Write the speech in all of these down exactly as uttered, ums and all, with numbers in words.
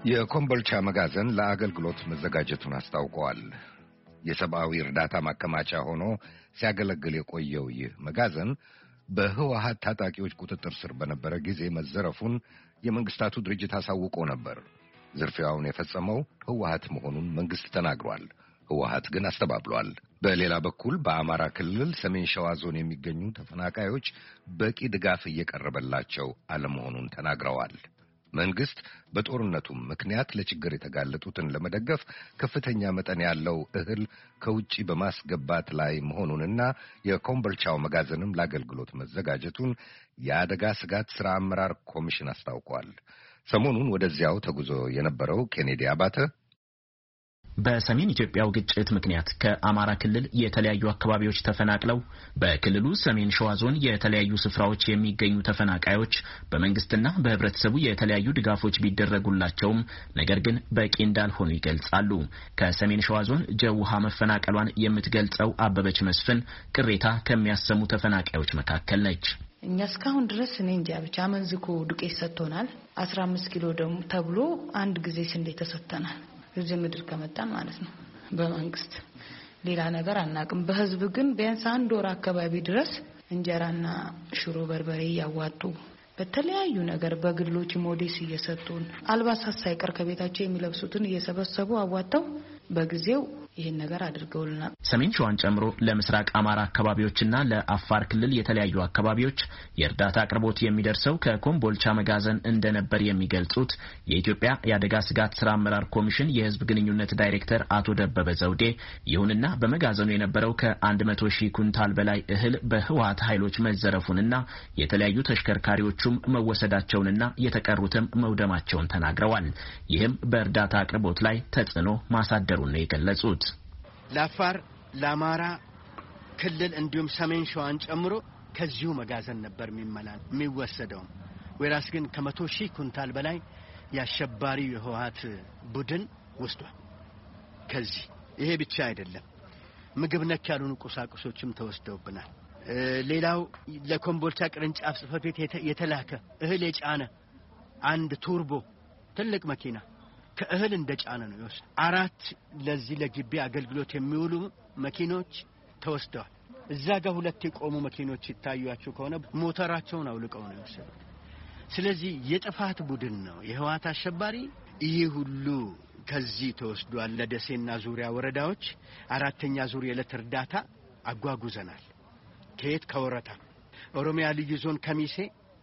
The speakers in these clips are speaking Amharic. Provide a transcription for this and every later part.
የኮምቦልቻ መጋዘን ለአገልግሎት መዘጋጀቱን አስታውቋል። የሰብአዊ እርዳታ ማከማቻ ሆኖ ሲያገለግል የቆየው ይህ መጋዘን በህወሓት ታጣቂዎች ቁጥጥር ስር በነበረ ጊዜ መዘረፉን የመንግስታቱ ድርጅት አሳውቆ ነበር። ዝርፊያውን የፈጸመው ህወሓት መሆኑን መንግስት ተናግሯል። ህወሓት ግን አስተባብሏል። በሌላ በኩል በአማራ ክልል ሰሜን ሸዋ ዞን የሚገኙ ተፈናቃዮች በቂ ድጋፍ እየቀረበላቸው አለመሆኑን ተናግረዋል። መንግስት በጦርነቱ ምክንያት ለችግር የተጋለጡትን ለመደገፍ ከፍተኛ መጠን ያለው እህል ከውጪ በማስገባት ላይ መሆኑንና የኮምቦልቻው መጋዘንም ለአገልግሎት መዘጋጀቱን የአደጋ ስጋት ሥራ አመራር ኮሚሽን አስታውቋል። ሰሞኑን ወደዚያው ተጉዞ የነበረው ኬኔዲ አባተ በሰሜን ኢትዮጵያው ግጭት ምክንያት ከአማራ ክልል የተለያዩ አካባቢዎች ተፈናቅለው በክልሉ ሰሜን ሸዋ ዞን የተለያዩ ስፍራዎች የሚገኙ ተፈናቃዮች በመንግስትና በህብረተሰቡ የተለያዩ ድጋፎች ቢደረጉላቸውም ነገር ግን በቂ እንዳልሆኑ ይገልጻሉ። ከሰሜን ሸዋ ዞን ጀውሃ መፈናቀሏን የምትገልጸው አበበች መስፍን ቅሬታ ከሚያሰሙ ተፈናቃዮች መካከል ነች። እኛ እስካሁን ድረስ እኔ እንጃ ብቻ መንዝኮ ዱቄት ሰጥቶናል። አስራ አምስት ኪሎ ደግሞ ተብሎ አንድ ጊዜ ስንዴ ተሰጥተናል። እዚህ ምድር ከመጣን ማለት ነው። በመንግስት ሌላ ነገር አናቅም። በህዝብ ግን ቢያንስ አንድ ወር አካባቢ ድረስ እንጀራና ሽሮ በርበሬ ያዋጡ በተለያዩ ነገር በግሎች ሞዴስ እየሰጡን አልባሳት ሳይቀር ከቤታቸው የሚለብሱትን እየሰበሰቡ አዋጣው በጊዜው ይሄን ነገር አድርገውልናል። ሰሜን ሸዋን ጨምሮ ለምስራቅ አማራ አካባቢዎችና ለአፋር ክልል የተለያዩ አካባቢዎች የእርዳታ አቅርቦት የሚደርሰው ከኮምቦልቻ መጋዘን እንደነበር የሚገልጹት የኢትዮጵያ የአደጋ ስጋት ሥራ አመራር ኮሚሽን የህዝብ ግንኙነት ዳይሬክተር አቶ ደበበ ዘውዴ፣ ይሁንና በመጋዘኑ የነበረው ከአንድ መቶ ሺህ ኩንታል በላይ እህል በህወሓት ኃይሎች መዘረፉንና የተለያዩ ተሽከርካሪዎቹም መወሰዳቸውንና የተቀሩትም መውደማቸውን ተናግረዋል። ይህም በእርዳታ አቅርቦት ላይ ተጽዕኖ ማሳደሩን ነው የገለጹት። ለአፋር ለአማራ ክልል እንዲሁም ሰሜን ሸዋን ጨምሮ ከዚሁ መጋዘን ነበር የሚመላል የሚወሰደው። ወራስ ግን ከመቶ ሺህ ኩንታል በላይ ያሸባሪው የህወሓት ቡድን ወስዷል። ከዚህ ይሄ ብቻ አይደለም፣ ምግብ ነክ ያሉን ቁሳቁሶችም ተወስደውብናል። ሌላው ለኮምቦልቻ ቅርንጫፍ ጽሕፈት ቤት የተላከ እህል የጫነ አንድ ቱርቦ ትልቅ መኪና ከእህል እንደጫነ ነው ይወስ አራት ለዚህ ለግቢ አገልግሎት የሚውሉ መኪኖች ተወስደዋል። እዛ ጋር ሁለት የቆሙ መኪኖች ይታያችሁ ከሆነ ሞተራቸውን አውልቀው ነው የወሰዱት። ስለዚህ የጥፋት ቡድን ነው የህወሓት አሸባሪ። ይሄ ሁሉ ከዚህ ተወስዷል። ለደሴና ዙሪያ ወረዳዎች አራተኛ ዙር የዕለት እርዳታ አጓጉዘናል። ከየት ከወረታ ኦሮሚያ ልዩ ዞን ከሚሴ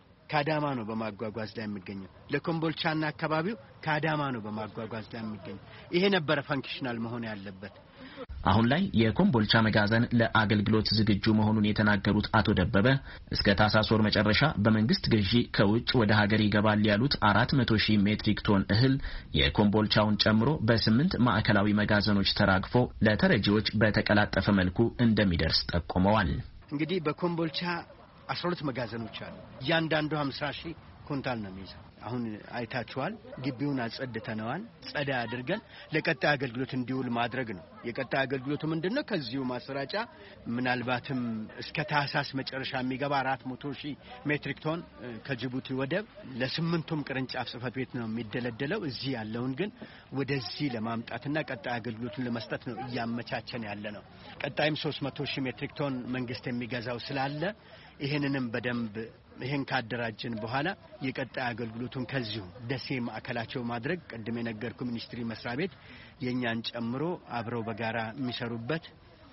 ካዳማ ነው በማጓጓዝ ላይ የሚገኘው። ለኮምቦልቻና አካባቢው ካዳማ ነው በማጓጓዝ ላይ የሚገኘው። ይሄ ነበር ፈንክሽናል መሆን ያለበት። አሁን ላይ የኮምቦልቻ መጋዘን ለአገልግሎት ዝግጁ መሆኑን የተናገሩት አቶ ደበበ እስከ ታህሳስ ወር መጨረሻ በመንግስት ግዢ ከውጭ ወደ ሀገር ይገባል ያሉት አራት መቶ ሺህ ሜትሪክ ቶን እህል የኮምቦልቻውን ጨምሮ በስምንት ማዕከላዊ መጋዘኖች ተራግፎ ለተረጂዎች በተቀላጠፈ መልኩ እንደሚደርስ ጠቁመዋል። እንግዲህ በኮምቦልቻ አስራ ሁለት መጋዘኖች አሉ። እያንዳንዱ ሃምሳ ሺህ ኩንታል ነው የሚይዘው። አሁን አይታችኋል። ግቢውን አጸድተናል። ጸዳ አድርገን ለቀጣይ አገልግሎት እንዲውል ማድረግ ነው። የቀጣይ አገልግሎቱ ምንድነው? ከዚሁ ማሰራጫ ምናልባትም እስከ ታህሳስ መጨረሻ የሚገባ አራት መቶ ሺህ ሜትሪክ ቶን ከጅቡቲ ወደብ ለስምንቱም ቅርንጫፍ ጽሕፈት ቤት ነው የሚደለደለው። እዚህ ያለውን ግን ወደዚህ ለማምጣትና ቀጣይ አገልግሎቱን ለመስጠት ነው እያመቻቸን ያለ ነው። ቀጣይም ሶስት መቶ ሺህ ሜትሪክ ቶን መንግስት የሚገዛው ስላለ ይሄንንም በደንብ ይሄን ካደራጀን በኋላ የቀጣይ አገልግሎቱን ከዚሁ ደሴ ማዕከላቸው ማድረግ ቀድሜ ነገርኩ ሚኒስትሪ መስሪያ ቤት የኛን ጨምሮ አብረው በጋራ የሚሰሩበት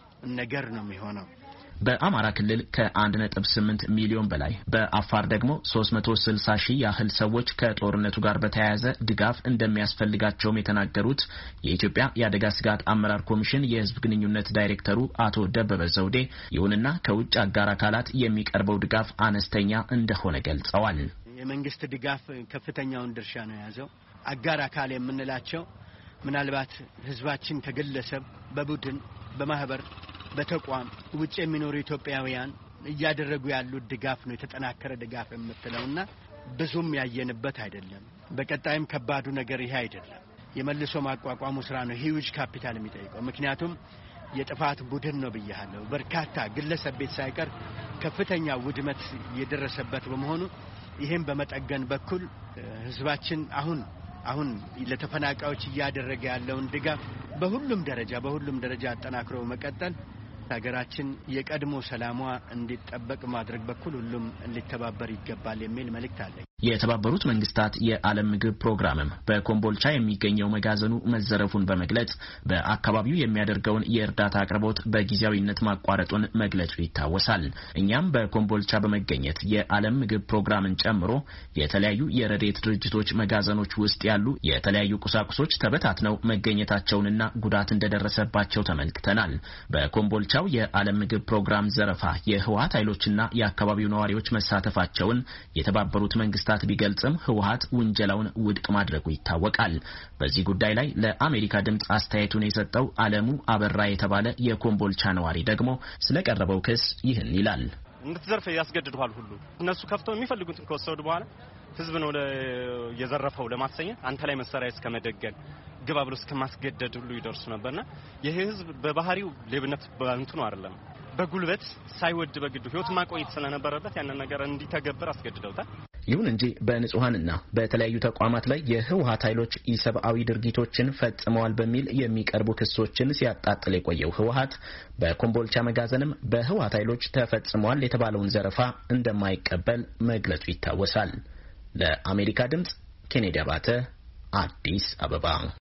ነገር ነው የሚሆነው። በአማራ ክልል ከአንድ ነጥብ ስምንት ሚሊዮን በላይ በአፋር ደግሞ ሶስት መቶ ስልሳ ሺህ ያህል ሰዎች ከጦርነቱ ጋር በተያያዘ ድጋፍ እንደሚያስፈልጋቸውም የተናገሩት የኢትዮጵያ የአደጋ ስጋት አመራር ኮሚሽን የህዝብ ግንኙነት ዳይሬክተሩ አቶ ደበበ ዘውዴ፣ ይሁንና ከውጭ አጋር አካላት የሚቀርበው ድጋፍ አነስተኛ እንደሆነ ገልጸዋል። የመንግስት ድጋፍ ከፍተኛውን ድርሻ ነው የያዘው። አጋር አካል የምንላቸው ምናልባት ህዝባችን ከግለሰብ በቡድን በማህበር በተቋም ውጭ የሚኖሩ ኢትዮጵያውያን እያደረጉ ያሉት ድጋፍ ነው የተጠናከረ ድጋፍ የምትለውና ብዙም ያየንበት አይደለም። በቀጣይም ከባዱ ነገር ይሄ አይደለም። የመልሶ ማቋቋሙ ስራ ነው ሂውጅ ካፒታል የሚጠይቀው። ምክንያቱም የጥፋት ቡድን ነው ብያለሁ። በርካታ ግለሰብ ቤት ሳይቀር ከፍተኛ ውድመት የደረሰበት በመሆኑ ይሄን በመጠገን በኩል ህዝባችን አሁን አሁን ለተፈናቃዮች ያደረገ ያለውን ድጋፍ በሁሉም ደረጃ በሁሉም ደረጃ አጠናክሮ መቀጠል ሀገራችን የቀድሞ ሰላሟ እንዲጠበቅ ማድረግ በኩል ሁሉም ሊተባበር ይገባል የሚል መልእክት አለ። የተባበሩት መንግስታት የዓለም ምግብ ፕሮግራምም በኮምቦልቻ የሚገኘው መጋዘኑ መዘረፉን በመግለጽ በአካባቢው የሚያደርገውን የእርዳታ አቅርቦት በጊዜያዊነት ማቋረጡን መግለጹ ይታወሳል። እኛም በኮምቦልቻ በመገኘት የዓለም ምግብ ፕሮግራምን ጨምሮ የተለያዩ የረድኤት ድርጅቶች መጋዘኖች ውስጥ ያሉ የተለያዩ ቁሳቁሶች ተበታትነው መገኘታቸውንና ጉዳት እንደደረሰባቸው ተመልክተናል። በኮምቦልቻ የዓለም ምግብ ፕሮግራም ዘረፋ የህወሓት ኃይሎችና የአካባቢው ነዋሪዎች መሳተፋቸውን የተባበሩት መንግስታት ቢገልጽም ህወሓት ውንጀላውን ውድቅ ማድረጉ ይታወቃል። በዚህ ጉዳይ ላይ ለአሜሪካ ድምጽ አስተያየቱን የሰጠው አለሙ አበራ የተባለ የኮምቦልቻ ነዋሪ ደግሞ ስለቀረበው ክስ ይህን ይላል። እንድትዘርፍ ያስገድዱሃል ሁሉ እነሱ ከፍተው የሚፈልጉትን ከወሰዱ በኋላ ህዝብ ነው የዘረፈው ለማሰኘት አንተ ላይ መሳሪያ እስከመደገን ግባ ብሎ እስከማስገደድ ሁሉ ይደርሱ ነበርና ይሄ ህዝብ በባህሪው ሌብነት ባንቱ ነው አይደለም በጉልበት ሳይወድ በግዱ ህይወት ማቆየት ስለነበረበት ያንን ነገር እንዲተገበር አስገድደውታል። ይሁን እንጂ በንጹሃንና በተለያዩ ተቋማት ላይ የህወሓት ኃይሎች ኢሰብአዊ ድርጊቶችን ፈጽመዋል በሚል የሚቀርቡ ክሶችን ሲያጣጥል የቆየው ህወሓት በኮምቦልቻ መጋዘንም በህወሓት ኃይሎች ተፈጽሟል የተባለውን ዘረፋ እንደማይቀበል መግለጹ ይታወሳል። ለአሜሪካ ድምጽ ኬኔዲ አባተ አዲስ አበባ